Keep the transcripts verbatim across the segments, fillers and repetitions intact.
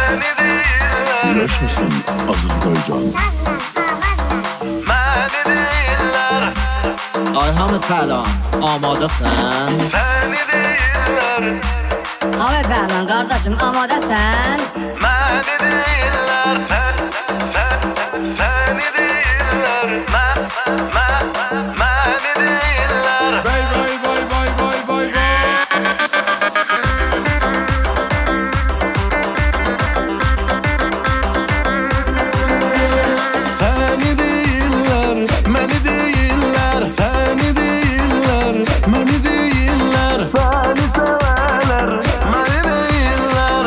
Yaşasın Azərbaycan. Məni deyirlər, Ayhamı Pəhlan, amadəsən? səni deyirlər, Abi Pəhlan qardaşım amadəsən? məni deyirlər, sən, sən, səni deyirlər, mən, mən, məni deyirlər. Vay vay vay vay vay vay vay. Səni deyirlər, məni deyirlər, səni deyirlər, məni deyirlər, səni sevərlər, məni deyirlər.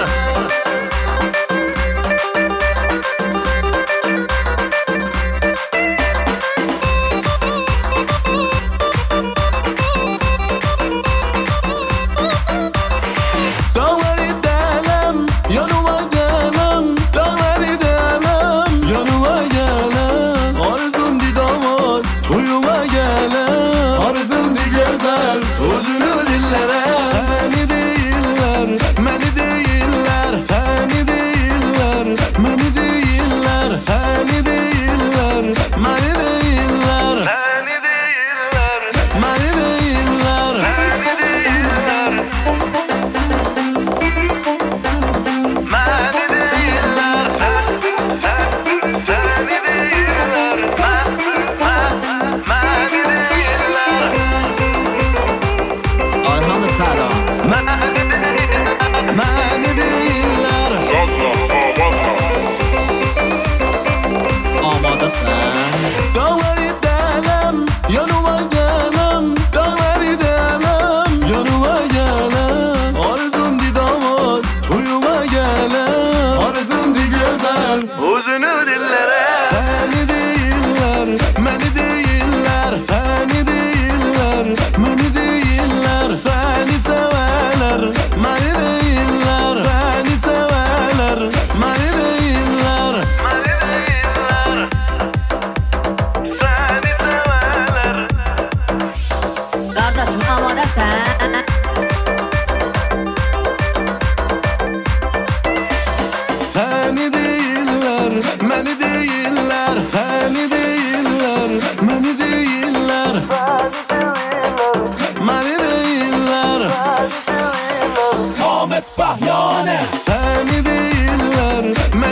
Dağları dələm, yanıma gələm, dağları dələm, yanıma gələm. Arzum di damat, toyuma gələm. Arzum di gözəl, özünü dillərə. Səni deyirlər, məni deyirlər, səni deyirlər, məni deyirlər, səni deyirlər, məni deyirlər, Səni deyirlər, məni deyirlər. səni deyirlər, məni deyirlər, sən, sən, səni deyirlər, mən, mən, məni deyirlər, Ayhamı Pəhlan, məni deyirlər. Məni deyirlər, amadəsən? dağları dələm, yanıma gələm, dağları dələm, yanıma gələm. Arzum di damat, toyuma gələm. Arzum di gözəl, Uzunu dillere, səni deyirlər, məni deyirlər, səni deyirlər, məni deyirlər, səni sevərlər, məni deyirlər, səni sevərlər, məni deyirlər. məni deyirlər, səni severler. Qardaşım amadəsən? Səni deyirlər, məni deyirlər, səni deyirlər, məni deyirlər, məni deyirlər. Ahmet Pəhlanə. Səni deyirlər,